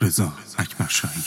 رضا اکبرشاهی.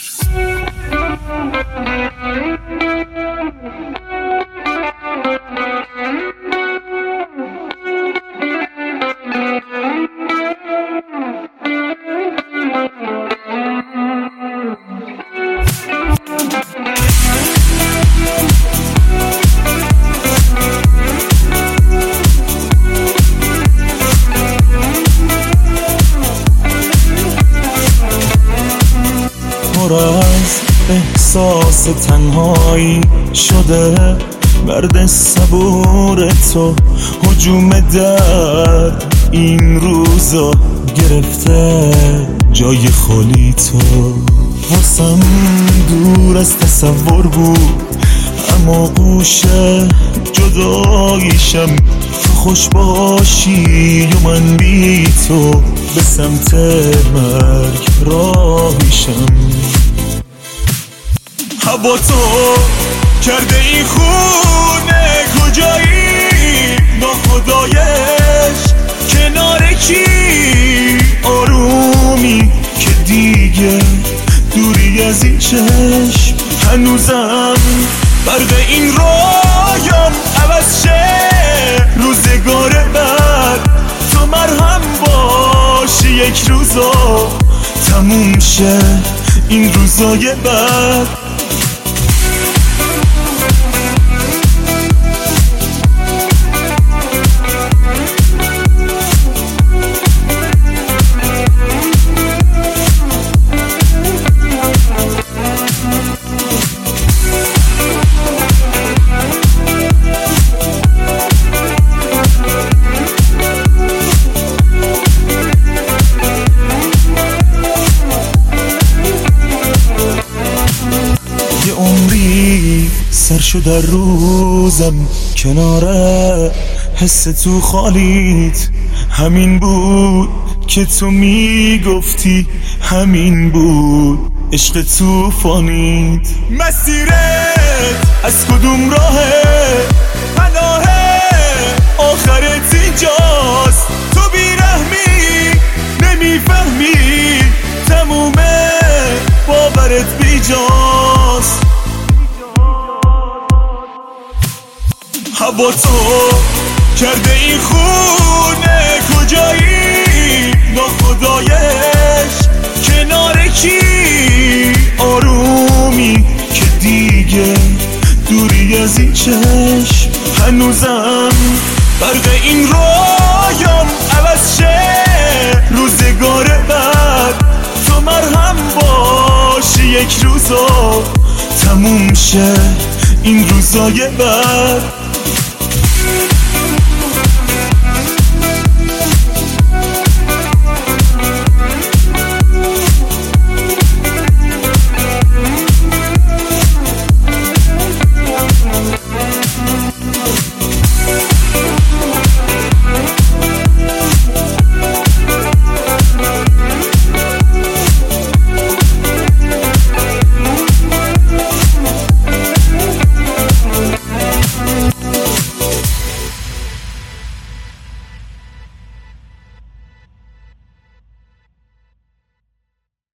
از احساس تنهایی شده مرد صبور تو، هجوم درد این روزا گرفته جای خالی تو. واسم دور از تصور بود اما گوشه جداییشم. تو خوش باشی و من بی تو به سمت مرگ راهیشم. هوا تو کرده این خونه کجایی؟ ناخدایش کنار کی؟ آرومی که دیگه دوری از این چشم. هنوزم برق این رایم عوض شه روزگار بعد. تو مرهم باشی یک روزا تموم شه این روزای بعد. عمری سر شد در روزم کنار حس تو خالیت. همین بود که تو میگفتی، همین بود عشق توفانیت. مسیرت از کدوم راهه؟ پناهه آخرت اینجاست. تو بیرحمی نمیفهمی تمومه باورت بیجاست. هوا تو کرده این خونه کجایی؟ ناخدایش کنار کی؟ آرومی که دیگه دوری از این چشم. هنوزم برق این رایم عوض شه روزگار بعد. تو مرهم باشی یک روزا تموم شه این روزای بعد.